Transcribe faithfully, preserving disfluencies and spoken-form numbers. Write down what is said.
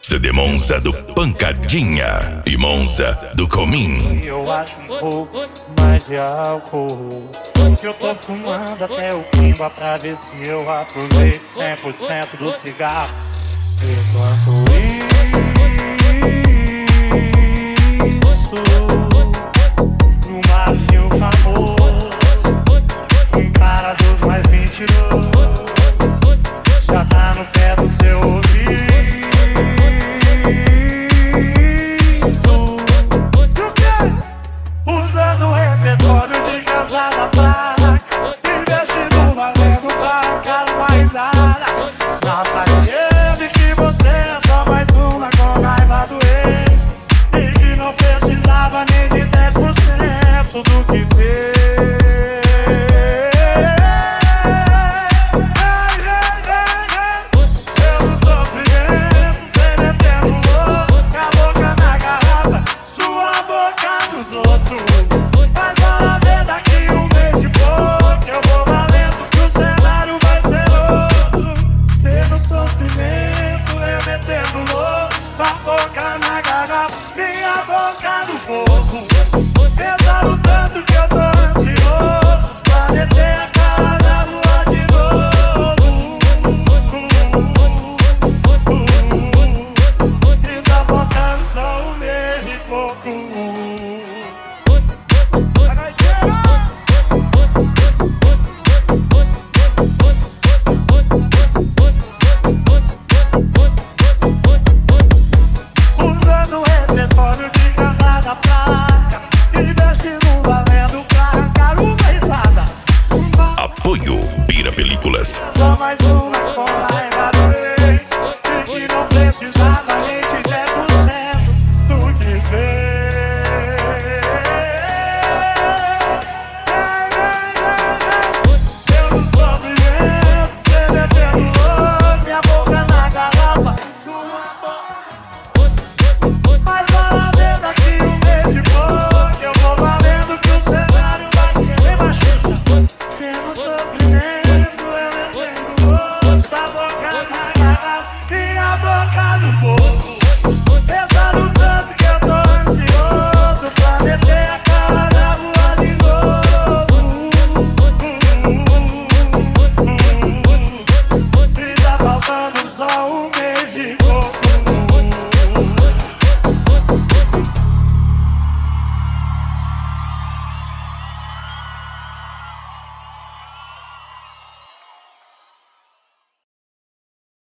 C D Monza do Pancadinha e Monza do Comim. Eu acho um pouco mais de álcool, que eu tô fumando até o quimba pra ver se eu aproveito cem por cento do cigarro. Enquanto isso, no barzinho famoso, um cara dos mais mentirosos já tá no pé do seu ouvido, usando o repertório de cantada fraca, investindo valendo pra cara mais ara. Nossa, ele que você é só mais uma com raiva do ex, e que não precisava nem de dez por cento do que fez. Pelo sofrimento, cê metendo louco, com a boca na garrafa, sua boca nos outros. Mas olha ver daqui um mês e pouco, eu vou valendo que o cenário vai ser outro. Cê no sofrimento, eu metendo louco, sua boca na garrafa, minha boca no fogo. Pesado tanto que eu tô ansioso pra meter a cara na lua de novo. E tá faltando só um mês e pouco. Usando o repertório de cantada fraca, investindo valendo pra arrancar uma risada. Apoio Bira Películas. Só mais um